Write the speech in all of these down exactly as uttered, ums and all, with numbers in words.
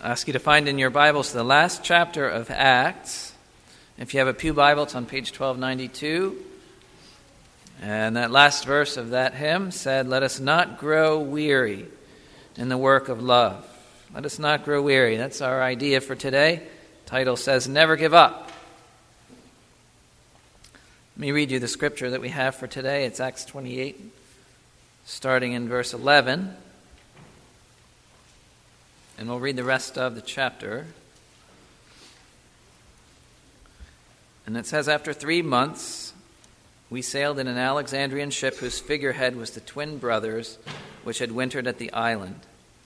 I ask you to find in your Bibles the last chapter of Acts. If you have a pew Bible, it's on page twelve ninety-two. And that last verse of that hymn said, "Let us not grow weary in the work of love." Let us not grow weary. That's our idea for today. The title says, "Never give up." Let me read you the scripture that we have for today. It's Acts twenty-eight, starting in verse eleven. And we'll read the rest of the chapter. And it says, "After three months, we sailed in an Alexandrian ship whose figurehead was the twin brothers which had wintered at the island.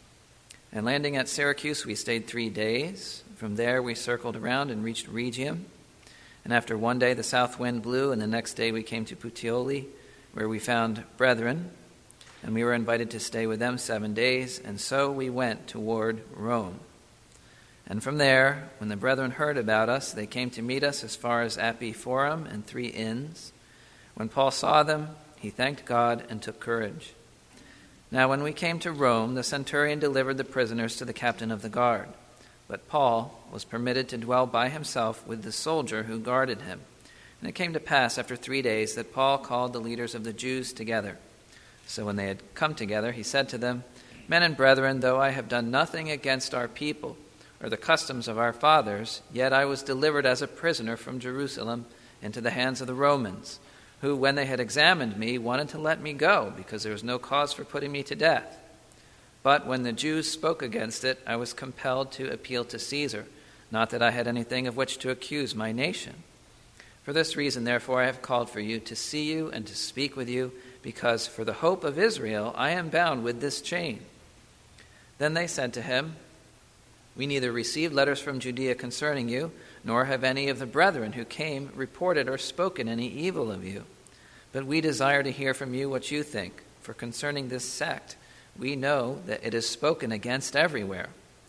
And landing at Syracuse, we stayed three days. From there, we circled around and reached Rhegium. And after one day, the south wind blew, and the next day we came to Puteoli, where we found brethren. And we were invited to stay with them seven days, and so we went toward Rome. And from there, when the brethren heard about us, they came to meet us as far as Appii Forum and Three Inns. When Paul saw them, he thanked God and took courage. Now when we came to Rome, the centurion delivered the prisoners to the captain of the guard. But Paul was permitted to dwell by himself with the soldier who guarded him. And it came to pass after three days that Paul called the leaders of the Jews together. So when they had come together, he said to them, "Men and brethren, though I have done nothing against our people or the customs of our fathers, yet I was delivered as a prisoner from Jerusalem into the hands of the Romans, who, when they had examined me, wanted to let me go, because there was no cause for putting me to death. But when the Jews spoke against it, I was compelled to appeal to Caesar, not that I had anything of which to accuse my nation. For this reason, therefore, I have called for you to see you and to speak with you, because for the hope of Israel I am bound with this chain." Then they said to him, "We neither received letters from Judea concerning you, nor have any of the brethren who came reported or spoken any evil of you. But we desire to hear from you what you think, for concerning this sect, we know that it is spoken against everywhere."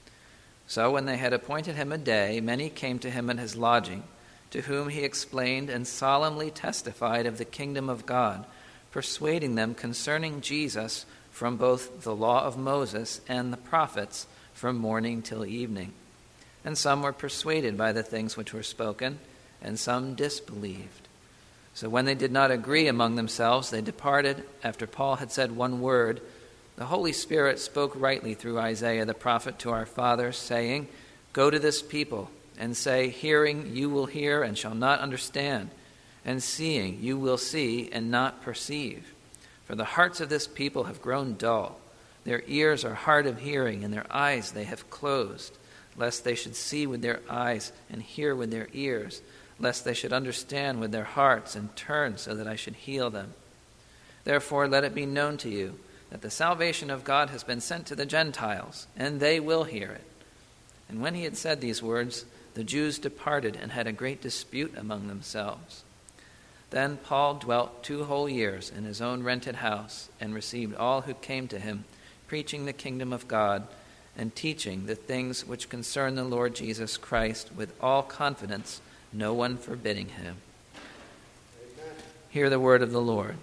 So when they had appointed him a day, many came to him at his lodging, to whom he explained and solemnly testified of the kingdom of God, persuading them concerning Jesus from both the law of Moses and the prophets, from morning till evening. And some were persuaded by the things which were spoken, and some disbelieved. So when they did not agree among themselves, they departed. After Paul had said one word, the Holy Spirit spoke rightly through Isaiah the prophet to our fathers, saying, "Go to this people, and say, hearing you will hear and shall not understand, and seeing you will see and not perceive. For the hearts of this people have grown dull. Their ears are hard of hearing, and their eyes they have closed, lest they should see with their eyes and hear with their ears, lest they should understand with their hearts and turn so that I should heal them. Therefore let it be known to you that the salvation of God has been sent to the Gentiles, and they will hear it." And when he had said these words, the Jews departed and had a great dispute among themselves. Then Paul dwelt two whole years in his own rented house, and received all who came to him, preaching the kingdom of God, and teaching the things which concern the Lord Jesus Christ with all confidence, no one forbidding him. Amen. Hear the word of the Lord.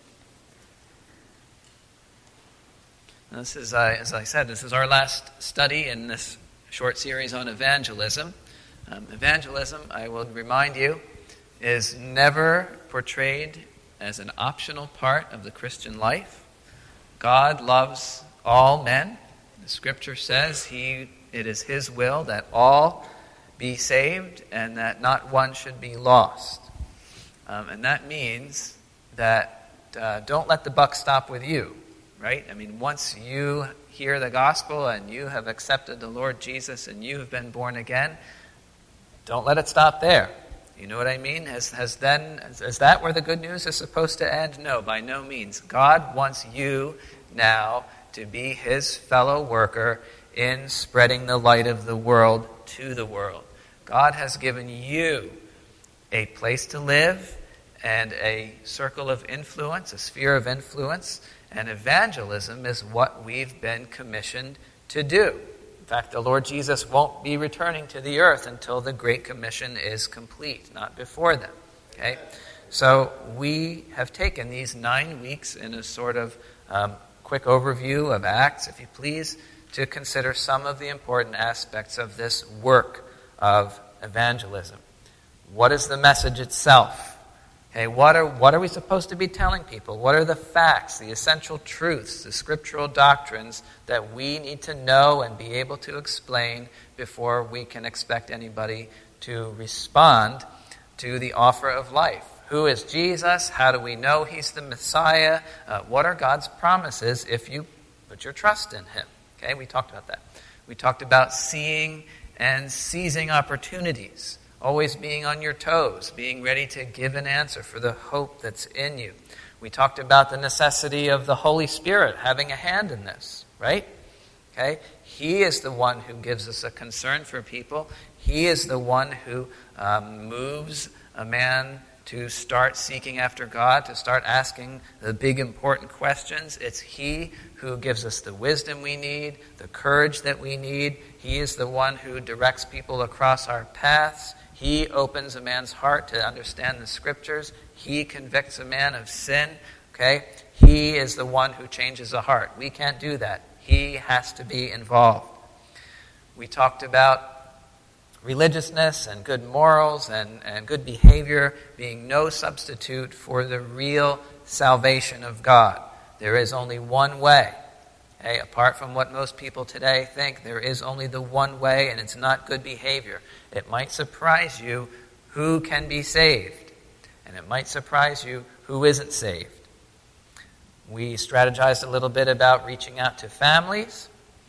Now, this is, uh, as I said, this is our last study in this short series on evangelism. Um, evangelism, I will remind you, is never portrayed as an optional part of the Christian life. God loves all men. The Scripture says he it is his will that all be saved and that not one should be lost. Um, and that means that uh, don't let the buck stop with you, right? I mean, once you hear the gospel and you have accepted the Lord Jesus and you have been born again, don't let it stop there. You know what I mean? Has, has then, is that where the good news is supposed to end? No, by no means. God wants you now to be his fellow worker in spreading the light of the world to the world. God has given you a place to live and a circle of influence, a sphere of influence, and evangelism is what we've been commissioned to do. In fact, the Lord Jesus won't be returning to the earth until the Great Commission is complete, not before then. Okay? So we have taken these nine weeks in a sort of um, quick overview of Acts, if you please, to consider some of the important aspects of this work of evangelism. What is the message itself? Okay, what are what are we supposed to be telling people? What are the facts, the essential truths, the scriptural doctrines that we need to know and be able to explain before we can expect anybody to respond to the offer of life? Who is Jesus? How do we know he's the Messiah? Uh, what are God's promises if you put your trust in him? Okay, we talked about that. We talked about seeing and seizing opportunities, always being on your toes, being ready to give an answer for the hope that's in you. We talked about the necessity of the Holy Spirit having a hand in this, right? Okay, he is the one who gives us a concern for people. He is the one who um, moves a man to start seeking after God, to start asking the big important questions. It's he who gives us the wisdom we need, the courage that we need. He is the one who directs people across our paths. He opens a man's heart to understand the scriptures. He convicts a man of sin. Okay? He is the one who changes a heart. We can't do that. He has to be involved. We talked about religiousness and good morals and, and good behavior being no substitute for the real salvation of God. There is only one way. Okay? Apart from what most people today think, there is only the one way, and it's not good behavior. It might surprise you who can be saved, and it might surprise you who isn't saved. We strategized a little bit about reaching out to families.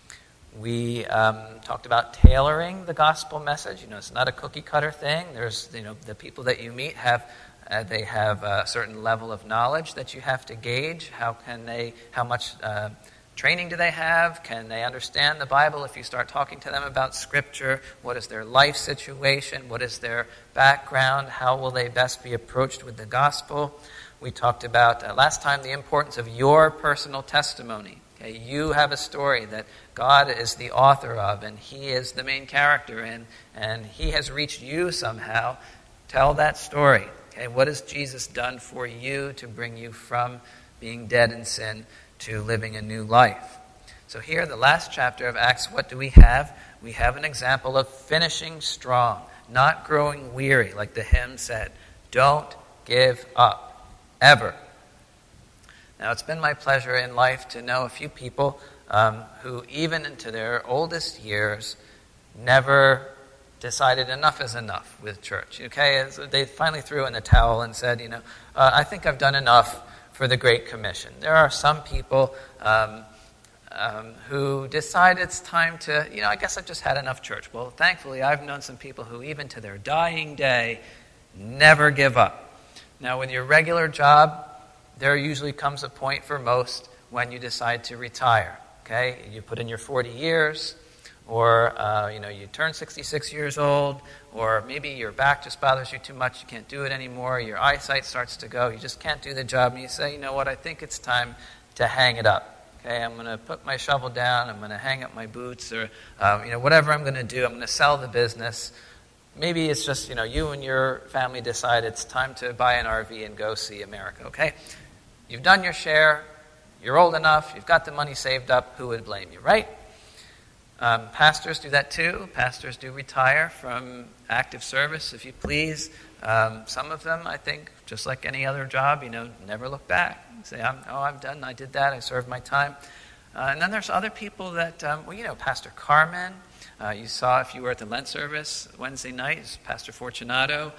We um, talked about tailoring the gospel message. You know, it's not a cookie cutter thing. There's, you know, the people that you meet have, uh, they have a certain level of knowledge that you have to gauge. How can they, how much uh, training do they have? Can they understand the Bible if you start talking to them about Scripture? What is their life situation? What is their background? How will they best be approached with the gospel? We talked about, uh, last time, the importance of your personal testimony. Okay, you have a story that God is the author of, and he is the main character in, and he has reached you somehow. Tell that story. Okay, what has Jesus done for you to bring you from being dead in sin to living a new life? So here, the last chapter of Acts, what do we have? We have an example of finishing strong, not growing weary, like the hymn said. Don't give up, ever. Now, it's been my pleasure in life to know a few people um, who, even into their oldest years, never decided enough is enough with church. Okay, they finally threw in the towel and said, you know, uh, I think I've done enough for the Great Commission. There are some people um, um, who decide it's time to, you know, I guess I've just had enough church. Well, thankfully, I've known some people who, even to their dying day, never give up. Now, with your regular job, there usually comes a point for most when you decide to retire. Okay, you put in your forty years, or uh, you know, you turn sixty-six years old, or maybe your back just bothers you too much, you can't do it anymore, your eyesight starts to go, you just can't do the job, and you say, you know what, I think it's time to hang it up. Okay, I'm going to put my shovel down, I'm going to hang up my boots, or um, you know, whatever I'm going to do, I'm going to sell the business. Maybe it's just, you know, you and your family decide it's time to buy an R V and go see America. Okay. You've done your share, you're old enough, you've got the money saved up, who would blame you, right? Um, pastors do that too. Pastors do retire from active service, if you please. Um, some of them, I think, just like any other job, you know, never look back. Say, I'm, oh, I'm done, I did that, I served my time. Uh, and then there's other people that, um, well, you know, Pastor Carmen, uh, you saw if you were at the Lent service Wednesday night, Pastor Fortunato.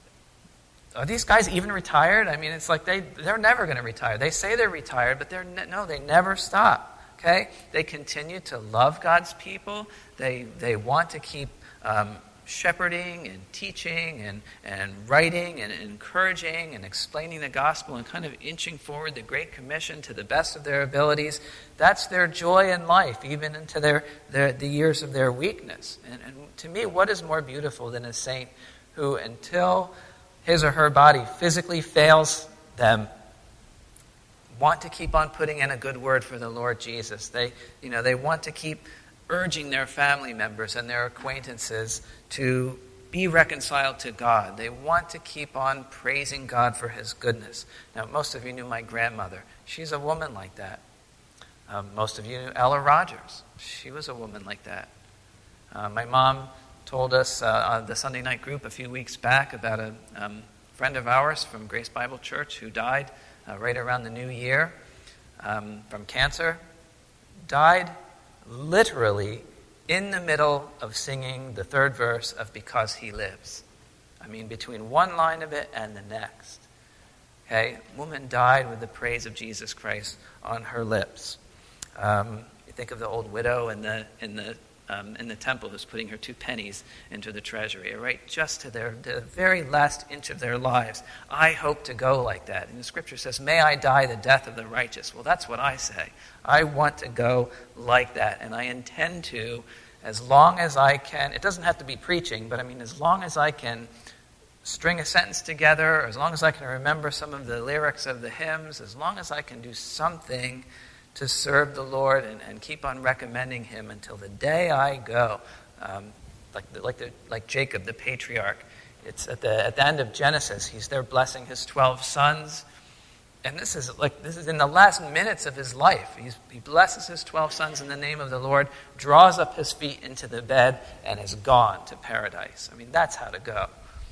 Are these guys even retired? I mean, it's like they, they're never going to retire. They say they're retired, but they're ne- no, they never stop, okay? They continue to love God's people. They they want to keep um, shepherding and teaching and, and writing and encouraging and explaining the gospel and kind of inching forward the Great Commission to the best of their abilities. That's their joy in life, even into their, their the years of their weakness. And, and to me, what is more beautiful than a saint who, until his or her body physically fails them, want to keep on putting in a good word for the Lord Jesus. They, you know, they want to keep urging their family members and their acquaintances to be reconciled to God. They want to keep on praising God for his goodness. Now, most of you knew my grandmother. She's a woman like that. Um, most of you knew Ella Rogers. She was a woman like that. Uh, my mom told us uh, on the Sunday night group a few weeks back about a um, friend of ours from Grace Bible Church who died uh, right around the new year um, from cancer. Died literally in the middle of singing the third verse of Because He Lives. I mean, between one line of it and the next. Okay, woman died with the praise of Jesus Christ on her lips. Um, you think of the old widow in the in the um, in the temple who's putting her two pennies into the treasury, right? Just to their the very last inch of their lives. I hope to go like that. And the Scripture says, "May I die the death of the righteous." Well, that's what I say. I want to go like that, and I intend to, as long as I can. It doesn't have to be preaching, but I mean, as long as I can string a sentence together, as long as I can remember some of the lyrics of the hymns, as long as I can do something to serve the Lord and, and keep on recommending Him until the day I go. Um, like the, like the, like Jacob, the patriarch. It's at the at the end of Genesis. He's there blessing his twelve sons, and this is like this is in the last minutes of his life. He's, he blesses his twelve sons in the name of the Lord, draws up his feet into the bed, and is gone to paradise. I mean, that's how to go.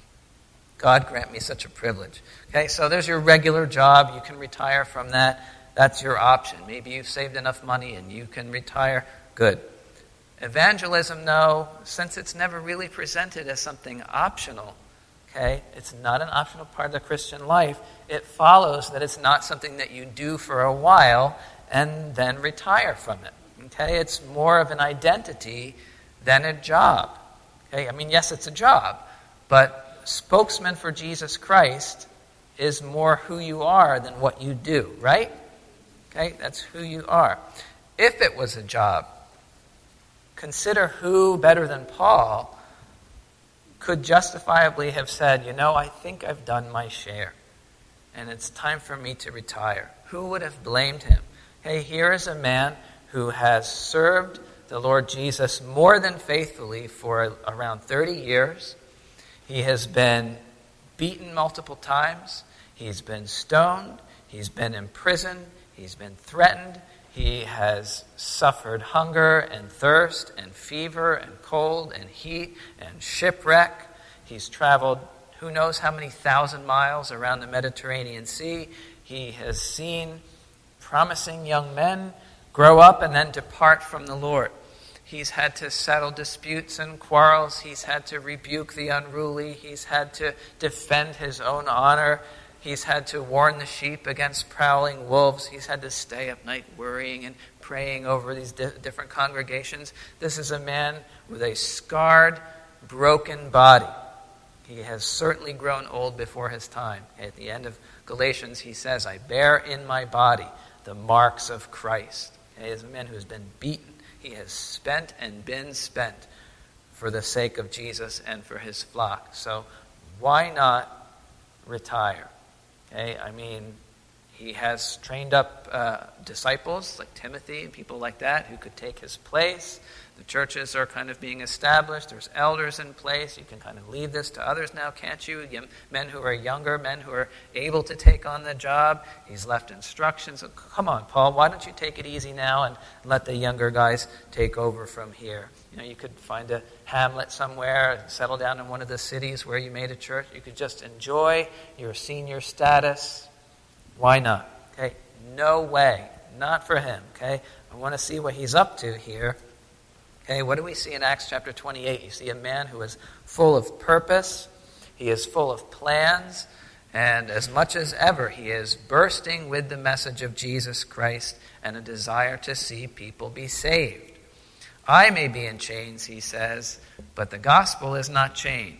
God grant me such a privilege. Okay, so there's your regular job. You can retire from that. That's your option. Maybe you've saved enough money and you can retire. Good. Evangelism, no, since it's never really presented as something optional, okay, it's not an optional part of the Christian life, it follows that it's not something that you do for a while and then retire from it. Okay, it's more of an identity than a job. Okay, I mean, yes, it's a job, but spokesman for Jesus Christ is more who you are than what you do, right? Okay, that's who you are. If it was a job, consider who, better than Paul, could justifiably have said, you know, I think I've done my share, and it's time for me to retire. Who would have blamed him? Hey, here is a man who has served the Lord Jesus more than faithfully for around thirty years. He has been beaten multiple times. He's been stoned. He's been imprisoned. He's been threatened. He has suffered hunger and thirst and fever and cold and heat and shipwreck. He's traveled who knows how many thousand miles around the Mediterranean Sea. He has seen promising young men grow up and then depart from the Lord. He's had to settle disputes and quarrels. He's had to rebuke the unruly. He's had to defend his own honor. He's had to warn the sheep against prowling wolves. He's had to stay up night worrying and praying over these di- different congregations. This is a man with a scarred, broken body. He has certainly grown old before his time. At the end of Galatians, he says, I bear in my body the marks of Christ. He is a man who has been beaten. He has spent and been spent for the sake of Jesus and for his flock. So why not retire? Okay, I mean, he has trained up uh, disciples like Timothy and people like that who could take his place. The churches are kind of being established. There's elders in place. You can kind of leave this to others now, can't you? Men who are younger, men who are able to take on the job. He's left instructions. So come on, Paul, why don't you take it easy now and let the younger guys take over from here? You know, you could find a hamlet somewhere and settle down in one of the cities where you made a church. You could just enjoy your senior status. Why not? Okay, no way. Not for him, okay? I want to see what he's up to here. Okay, what do we see in Acts chapter twenty-eight? You see a man who is full of purpose. He is full of plans. And as much as ever, he is bursting with the message of Jesus Christ and a desire to see people be saved. I may be in chains, he says, but the gospel is not chained.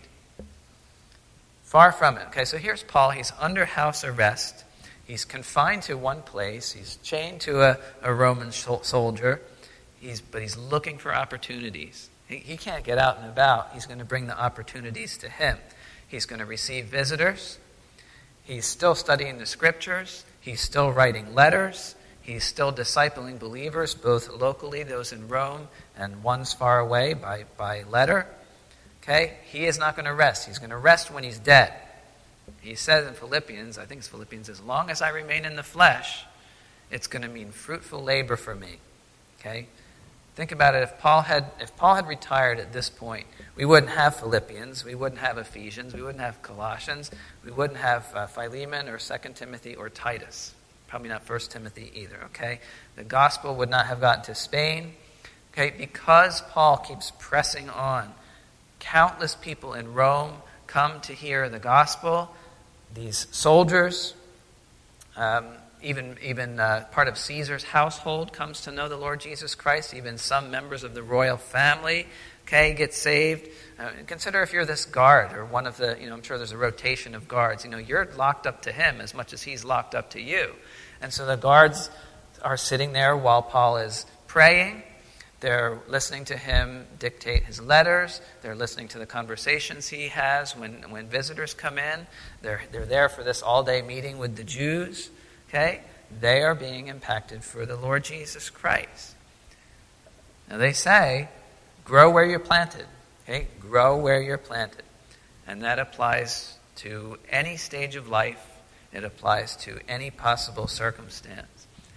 Far from it. Okay, so here's Paul. He's under house arrest. He's confined to one place. He's chained to a, a Roman soldier. He's, but he's looking for opportunities. He, he can't get out and about. He's going to bring the opportunities to him. He's going to receive visitors. He's still studying the scriptures. He's still writing letters. He's still discipling believers, both locally, those in Rome, and ones far away by, by letter. Okay? He is not going to rest. He's going to rest when he's dead. He says in Philippians, I think it's Philippians, as long as I remain in the flesh, It's going to mean fruitful labor for me. Okay? Think about it. If Paul had if Paul had retired at this point, we wouldn't have Philippians, we wouldn't have Ephesians, we wouldn't have Colossians, we wouldn't have uh, Philemon or Second Timothy or Titus. Probably not First Timothy either, okay? The gospel would not have gotten to Spain, okay? Because Paul keeps pressing on, countless people in Rome come to hear the gospel. These soldiers, um, even, even uh, part of Caesar's household comes to know the Lord Jesus Christ. Even some members of the royal family, okay, get saved. Uh, consider if you're this guard or one of the, you know, I'm sure there's a rotation of guards. You know, you're locked up to him as much as he's locked up to you. And so the guards are sitting there while Paul is praying. They're listening to him dictate his letters. They're listening to the conversations he has when, when visitors come in. They're, they're there for this all-day meeting with the Jews. Okay? They are being impacted for the Lord Jesus Christ. Now they say, grow where you're planted. Okay? Grow where you're planted. And that applies to any stage of life. It applies to any possible circumstance.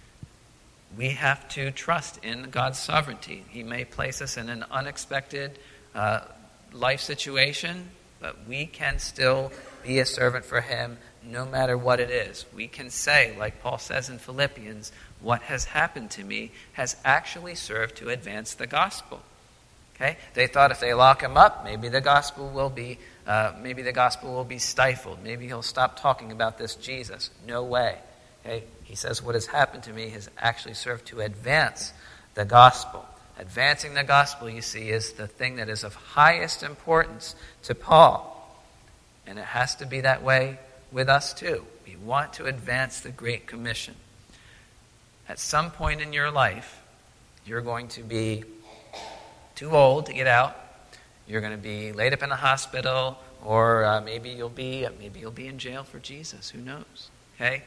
We have to trust in God's sovereignty. He may place us in an unexpected uh, life situation, but we can still be a servant for him no matter what it is. We can say, like Paul says in Philippians, what has happened to me has actually served to advance the gospel. Okay? They thought if they lock him up, maybe the gospel will be uh, maybe the gospel will be stifled. Maybe he'll stop talking about this Jesus. No way. Okay? He says what has happened to me has actually served to advance the gospel. Advancing the gospel, you see, is the thing that is of highest importance to Paul. And it has to be that way with us too. We want to advance the Great Commission. At some point in your life, you're going to be too old to get out. You're going to be laid up in a hospital, or uh, maybe you'll be maybe you'll be in jail for Jesus. Who knows? Okay.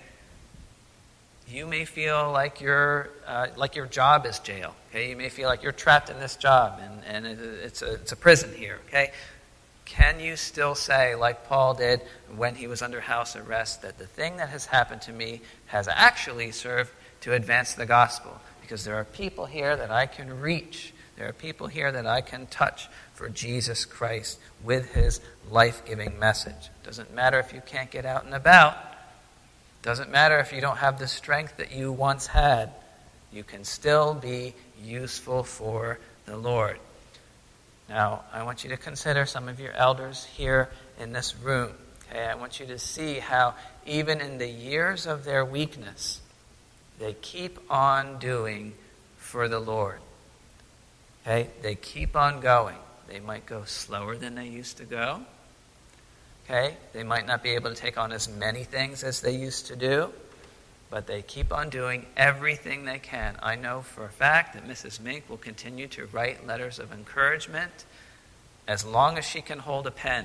You may feel like your uh, like your job is jail. Okay, you may feel like you're trapped in this job, and, and it, it's a it's a prison here. Okay, can you still say, like Paul did when he was under house arrest, that the thing that has happened to me has actually served to advance the gospel? Because there are people here that I can reach. There are people here that I can touch for Jesus Christ with his life-giving message. Doesn't matter if you can't get out and about. Doesn't matter if you don't have the strength that you once had. You can still be useful for the Lord. Now, I want you to consider some of your elders here in this room. Okay, I want you to see how even in the years of their weakness, they keep on doing for the Lord. Okay, they keep on going. They might go slower than they used to go. Okay, they might not be able to take on as many things as they used to do, but they keep on doing everything they can. I know for a fact that Missus Mink will continue to write letters of encouragement as long as she can hold a pen.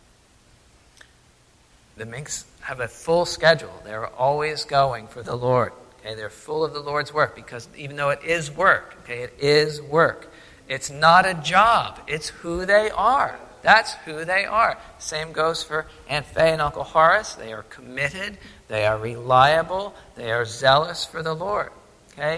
The Minks have a full schedule. They're always going for the Lord. Okay, they're full of the Lord's work, because even though it is work, okay, it is work. It's not a job. It's who they are. That's who they are. Same goes for Aunt Faye and Uncle Horace. They are committed. They are reliable. They are zealous for the Lord. Okay?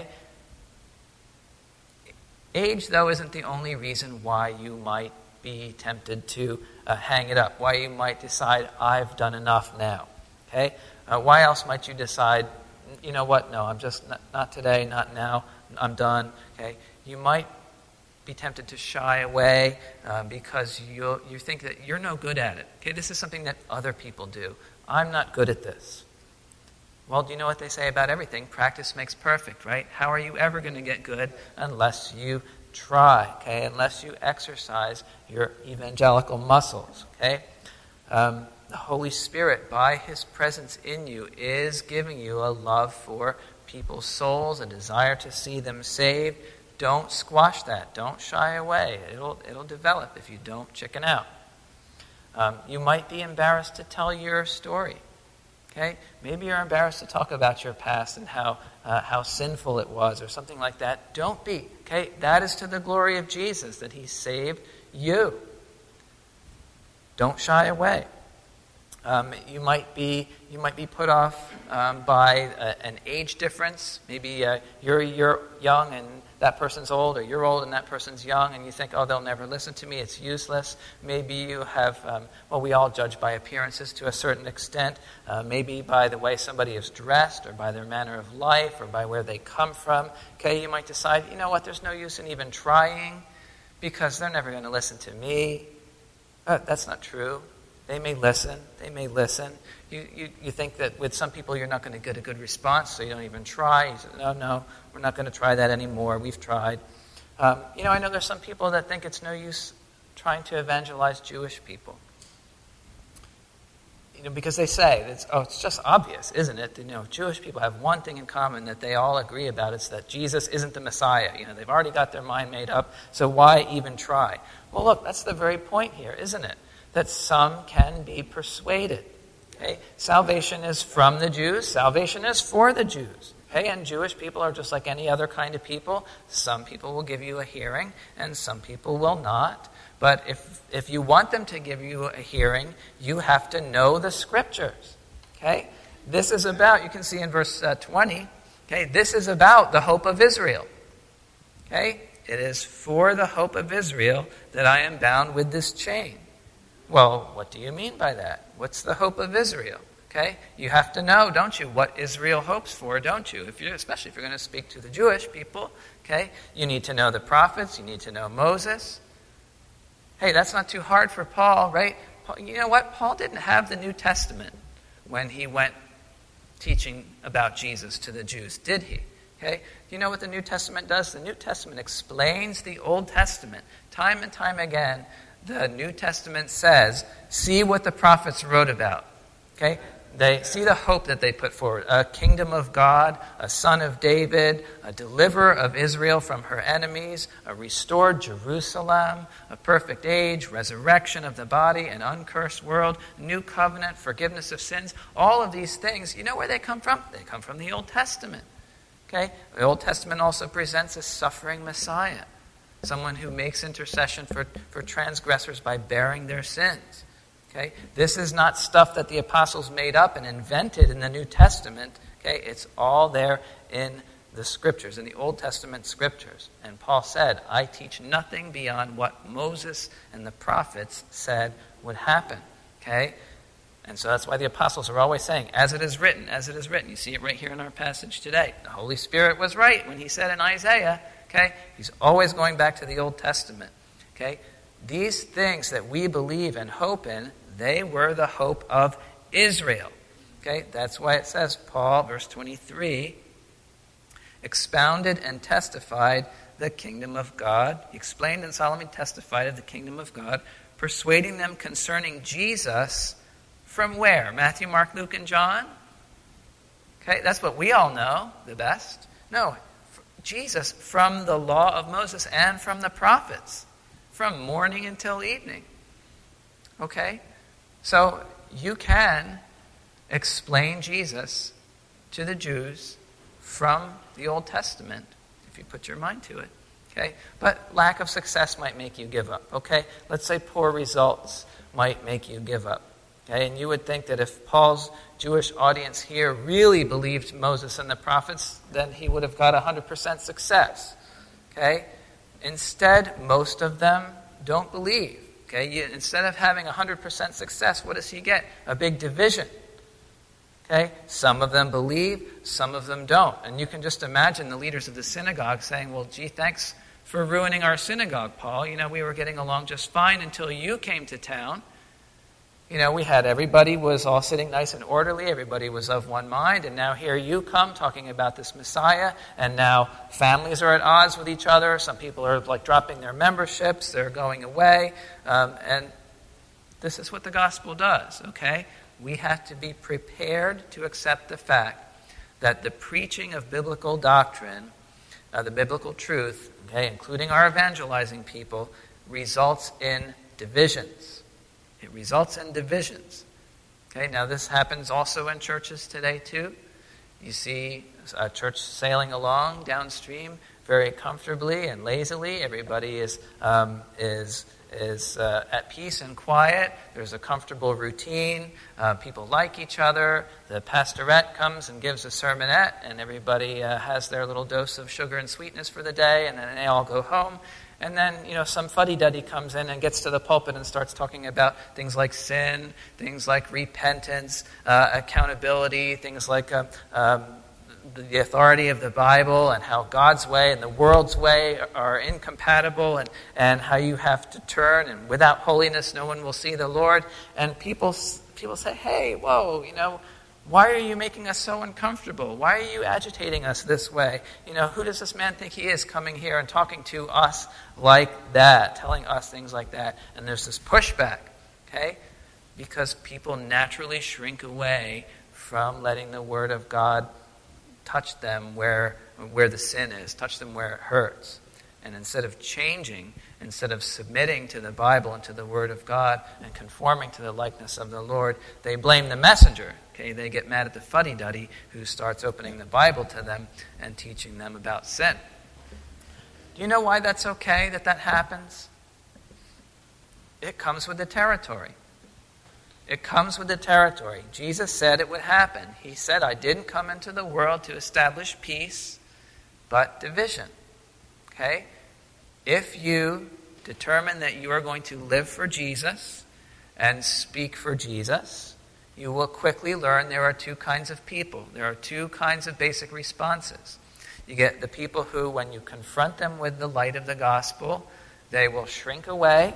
Age, though, isn't the only reason why you might be tempted to uh, hang it up. Why you might decide, I've done enough now. Okay? Uh, why else might you decide, you know what? No, I'm just not, not today, not now. I'm done. Okay? You might be tempted to shy away uh, because you you think that you're no good at it. Okay, this is something that other people do. I'm not good at this. Well, do you know what they say about everything? Practice makes perfect, right? How are you ever going to get good unless you try, okay? Unless you exercise your evangelical muscles, okay? Um, the Holy Spirit, by his presence in you, is giving you a love for people's souls, a desire to see them saved. Don't squash that. Don't shy away. It'll it'll develop if you don't chicken out. Um, you might be embarrassed to tell your story. Okay? Maybe you're embarrassed to talk about your past and how uh, how sinful it was or something like that. Don't be. Okay? That is to the glory of Jesus, that he saved you. Don't shy away. Um, you might be you might be put off um, by a, an age difference. Maybe uh, you're you're young and that person's old, or you're old and that person's young, and you think, oh, they'll never listen to me, it's useless. Maybe you have, um, well, we all judge by appearances to a certain extent, uh, maybe by the way somebody is dressed, or by their manner of life, or by where they come from. Okay, you might decide, you know what, there's no use in even trying, because they're never going to listen to me. Uh, that's not true. They may listen. They may listen. You, you you think that with some people you're not going to get a good response, so you don't even try. You say, no, no, we're not going to try that anymore. We've tried. Um, you know, I know there's some people that think it's no use trying to evangelize Jewish people. You know, because they say, it's, oh, it's just obvious, isn't it? You know, Jewish people have one thing in common that they all agree about. It's that Jesus isn't the Messiah. You know, they've already got their mind made up, so why even try? Well, look, that's the very point here, isn't it? That some can be persuaded. Okay? Salvation is from the Jews. Salvation is for the Jews. Okay? And Jewish people are just like any other kind of people. Some people will give you a hearing, and some people will not. But if if you want them to give you a hearing, you have to know the Scriptures. Okay? This is about, you can see in verse uh, twenty, okay, this is about the hope of Israel. Okay? It is for the hope of Israel that I am bound with this chain. Well, what do you mean by that? What's the hope of Israel? Okay, you have to know, don't you, what Israel hopes for, don't you? If you, especially if you're going to speak to the Jewish people, okay, you need to know the prophets, you need to know Moses. Hey, that's not too hard for Paul, right? Paul, you know what? Paul didn't have the New Testament when he went teaching about Jesus to the Jews, did he? Okay, do you know what the New Testament does? The New Testament explains the Old Testament time and time again. The New Testament says, see what the prophets wrote about. Okay? They see the hope that they put forward. A kingdom of God, a son of David, a deliverer of Israel from her enemies, a restored Jerusalem, a perfect age, resurrection of the body, an uncursed world, new covenant, forgiveness of sins. All of these things, you know where they come from? They come from the Old Testament. Okay? The Old Testament also presents a suffering Messiah. Someone who makes intercession for, for transgressors by bearing their sins. Okay? This is not stuff that the apostles made up and invented in the New Testament. Okay? It's all there in the Scriptures, in the Old Testament Scriptures. And Paul said, I teach nothing beyond what Moses and the prophets said would happen. Okay? And so that's why the apostles are always saying, as it is written, as it is written. You see it right here in our passage today. The Holy Spirit was right when he said in Isaiah, okay, he's always going back to the Old Testament. Okay? These things that we believe and hope in, they were the hope of Israel. Okay? That's why it says, Paul, verse twenty-three, expounded and testified the kingdom of God. He explained and solemnly testified of the kingdom of God, persuading them concerning Jesus from where? Matthew, Mark, Luke, and John? Okay, that's what we all know the best. No, Jesus from the law of Moses and from the prophets, from morning until evening. Okay? So you can explain Jesus to the Jews from the Old Testament if you put your mind to it. Okay? But lack of success might make you give up. Okay? Let's say poor results might make you give up. Okay? And you would think that if Paul's Jewish audience here really believed Moses and the prophets, then he would have got one hundred percent success. Okay? Instead, most of them don't believe. Okay? You, instead of having one hundred percent success, what does he get? A big division. Okay? Some of them believe, some of them don't. And you can just imagine the leaders of the synagogue saying, well, gee, thanks for ruining our synagogue, Paul. You know, we were getting along just fine until you came to town. You know, we had everybody was all sitting nice and orderly. Everybody was of one mind. And now here you come talking about this Messiah. And now families are at odds with each other. Some people are like dropping their memberships. They're going away. Um, and this is what the gospel does, okay? We have to be prepared to accept the fact that the preaching of biblical doctrine, uh, the biblical truth, okay, including our evangelizing people, results in divisions. It results in divisions. Okay, now this happens also in churches today too. You see a church sailing along downstream, very comfortably and lazily. Everybody is um, is is uh, at peace and quiet. There's a comfortable routine. Uh, people like each other. The pastorette comes and gives a sermonette, and everybody uh, has their little dose of sugar and sweetness for the day, and then they all go home. And then, you know, some fuddy-duddy comes in and gets to the pulpit and starts talking about things like sin, things like repentance, uh, accountability, things like uh, um, the authority of the Bible and how God's way and the world's way are incompatible, and, and how you have to turn, and without holiness no one will see the Lord. And people people say, hey, whoa, you know, why are you making us so uncomfortable? Why are you agitating us this way? You know, who does this man think he is coming here and talking to us like that, telling us things like that? And there's this pushback, okay? Because people naturally shrink away from letting the Word of God touch them where where the sin is, touch them where it hurts. And instead of changing, instead of submitting to the Bible and to the Word of God and conforming to the likeness of the Lord, they blame the messenger. Okay, they get mad at the fuddy-duddy who starts opening the Bible to them and teaching them about sin. Do you know why that's okay that that happens? It comes with the territory. It comes with the territory. Jesus said it would happen. He said, I didn't come into the world to establish peace, but division. Okay? If you determine that you are going to live for Jesus and speak for Jesus, you will quickly learn there are two kinds of people. There are two kinds of basic responses. You get the people who, when you confront them with the light of the gospel, they will shrink away,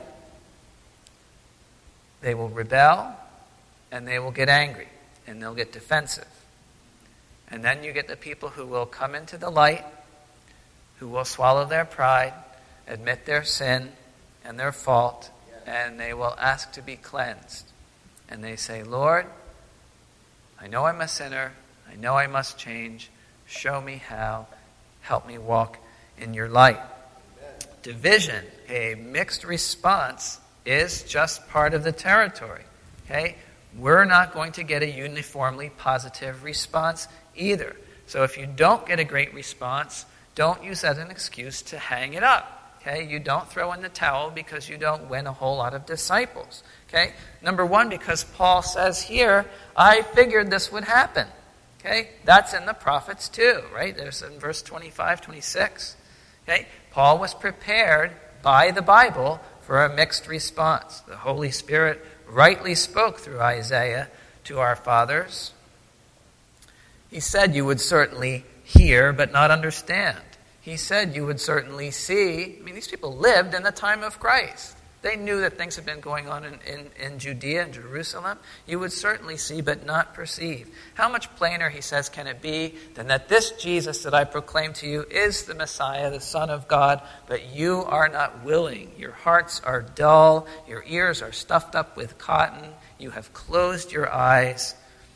they will rebel, and they will get angry, and they'll get defensive. And then you get the people who will come into the light, who will swallow their pride, admit their sin and their fault, and they will ask to be cleansed. And they say, Lord, I know I'm a sinner. I know I must change. Show me how. Help me walk in your light. Amen. Division, a mixed response, is just part of the territory. Okay? We're not going to get a uniformly positive response either. So if you don't get a great response, don't use that as an excuse to hang it up. Okay, you don't throw in the towel because you don't win a whole lot of disciples. Okay, number one, because Paul says here, I figured this would happen. Okay, that's in the prophets too, right? There's in verse twenty-five, twenty-six. Okay, Paul was prepared by the Bible for a mixed response. The Holy Spirit rightly spoke through Isaiah to our fathers. He said you would certainly hear but not understand. He said you would certainly see. I mean, these people lived in the time of Christ. They knew that things had been going on in, in, in Judea and Jerusalem. You would certainly see but not perceive. How much plainer, he says, can it be than that this Jesus that I proclaim to you is the Messiah, the Son of God, but you are not willing. Your hearts are dull. Your ears are stuffed up with cotton. You have closed your eyes.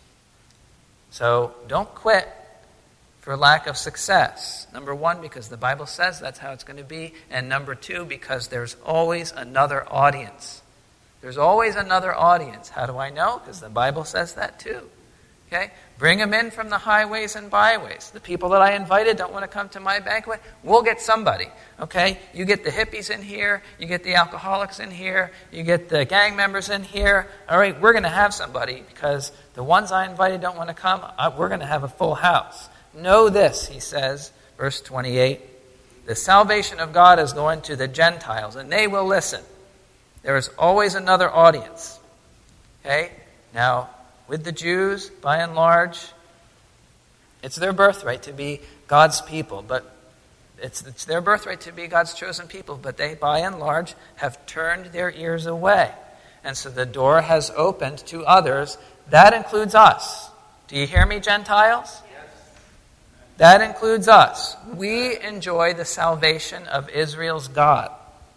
So don't quit for lack of success. Number one, because the Bible says that's how it's going to be. And number two, because there's always another audience. There's always another audience. How do I know? Because the Bible says that too. Okay? Bring them in from the highways and byways. The people that I invited don't want to come to my banquet. We'll get somebody. Okay? You get the hippies in here. You get the alcoholics in here. You get the gang members in here. All right, we're going to have somebody because the ones I invited don't want to come. We're going to have a full house. Know this, he says, verse twenty-eight, the salvation of God is going to the Gentiles, and they will listen. There is always another audience. Okay? Now, with the Jews, by and large, it's their birthright to be God's people, but it's, it's their birthright to be God's chosen people, but they, by and large, have turned their ears away. And so the door has opened to others. That includes us. Do you hear me, Gentiles? That includes us. We enjoy the salvation of Israel's God.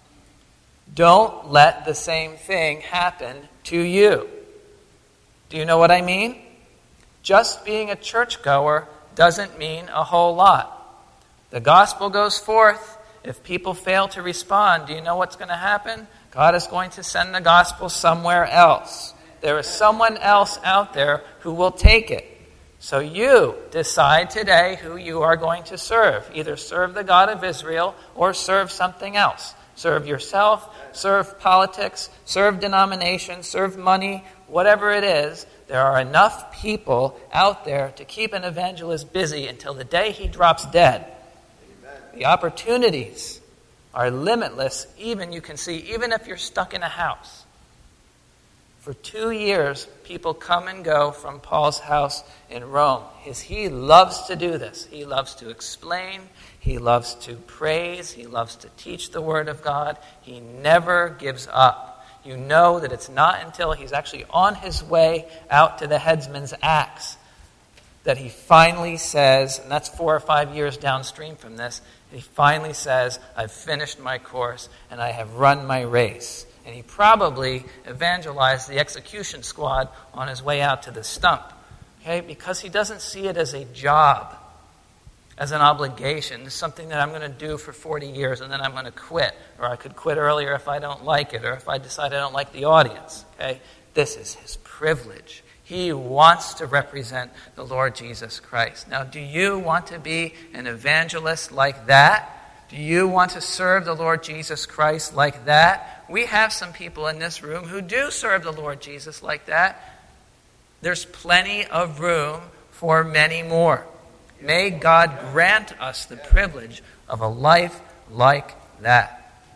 Don't let the same thing happen to you. Do you know what I mean? Just being a churchgoer doesn't mean a whole lot. The gospel goes forth. If people fail to respond, do you know what's going to happen? God is going to send the gospel somewhere else. There is someone else out there who will take it. So you decide today who you are going to serve. Either serve the God of Israel or serve something else. Serve yourself, serve politics, serve denominations, serve money, whatever it is. There are enough people out there to keep an evangelist busy until the day he drops dead. Amen. The opportunities are limitless, even you can see, even if you're stuck in a house. For two years, people come and go from Paul's house in Rome. His, he loves to do this. He loves to explain. He loves to praise. He loves to teach the Word of God. He never gives up. You know that it's not until he's actually on his way out to the headsman's axe that he finally says, and that's four or five years downstream from this, he finally says, I've finished my course and I have run my race. And he probably evangelized the execution squad on his way out to the stump. Okay? Because he doesn't see it as a job, as an obligation. It's something that I'm going to do for forty years and then I'm going to quit. Or I could quit earlier if I don't like it, or if I decide I don't like the audience. Okay? This is his privilege. He wants to represent the Lord Jesus Christ. Now, do you want to be an evangelist like that? Do you want to serve the Lord Jesus Christ like that? We have some people in this room who do serve the Lord Jesus like that. There's plenty of room for many more. May God grant us the privilege of a life like that.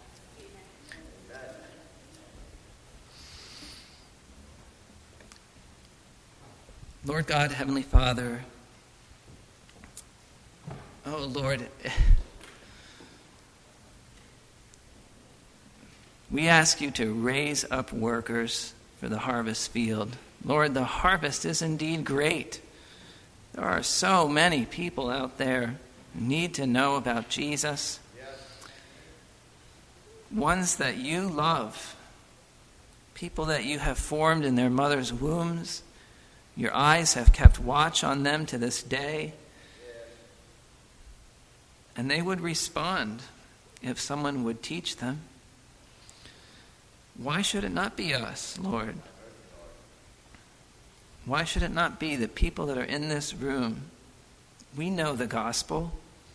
Lord God, Heavenly Father, oh Lord, we ask you to raise up workers for the harvest field. Lord, the harvest is indeed great. There are so many people out there who need to know about Jesus. Yes. Ones that you love. People that you have formed in their mother's wombs. Your eyes have kept watch on them to this day. Yes. And they would respond if someone would teach them. Why should it not be us, Lord? Why should it not be the people that are in this room? We know the gospel.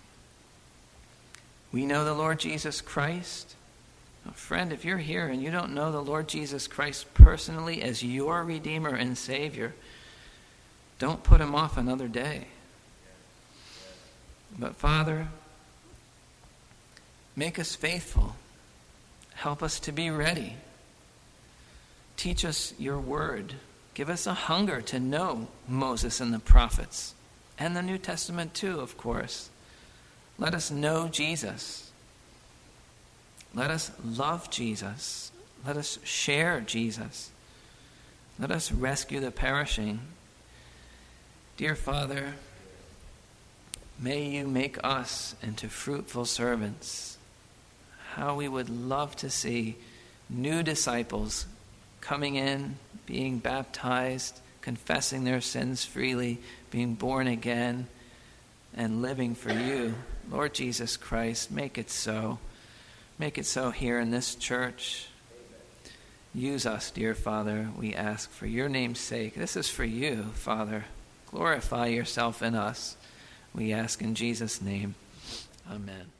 We know the Lord Jesus Christ. Oh, friend, if you're here and you don't know the Lord Jesus Christ personally as your Redeemer and Savior, don't put him off another day. But Father, make us faithful. Help us to be ready. Teach us your word. Give us a hunger to know Moses and the prophets, and the New Testament too, of course. Let us know Jesus. Let us love Jesus. Let us share Jesus. Let us rescue the perishing. Dear Father, may you make us into fruitful servants. How we would love to see new disciples coming in, being baptized, confessing their sins freely, being born again, and living for you. Lord Jesus Christ, make it so. Make it so here in this church. Use us, dear Father, we ask, for your name's sake. This is for you, Father. Glorify yourself in us. We ask in Jesus' name. Amen.